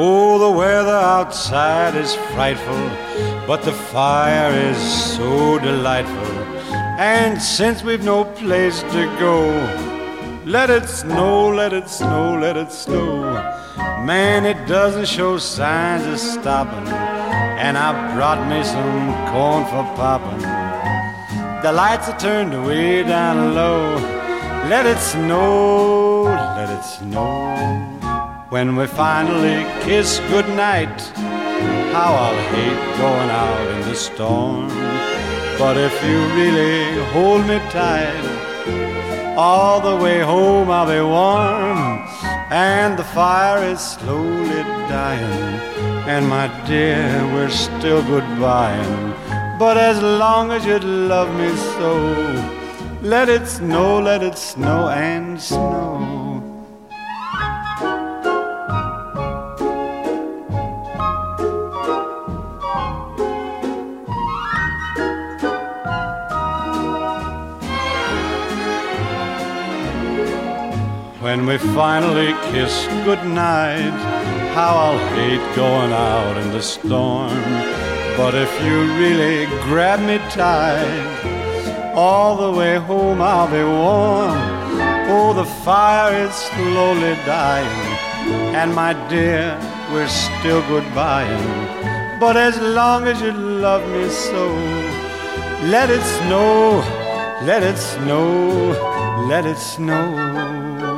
Oh, the weather outside is frightful, but the fire is so delightful. And since we've no place to go, let it snow, let it snow, let it snow. Man, it doesn't show signs of stopping, and I brought me some corn for popping. The lights are turned way down low. Let it snow, let it snow. When we finally kiss goodnight, how I'll hate going out in the storm. But if you really hold me tight, all the way home I'll be warm. And the fire is slowly dying, and my dear, we're still goodbying. But as long as you love me so, let it snow and snow. When we finally kiss goodnight, how I'll hate going out in the storm. But if you really grab me tight, all the way home I'll be warm. Oh, the fire is slowly dying, and my dear, we're still goodbying. But as long as you love me so, let it snow, let it snow, let it snow.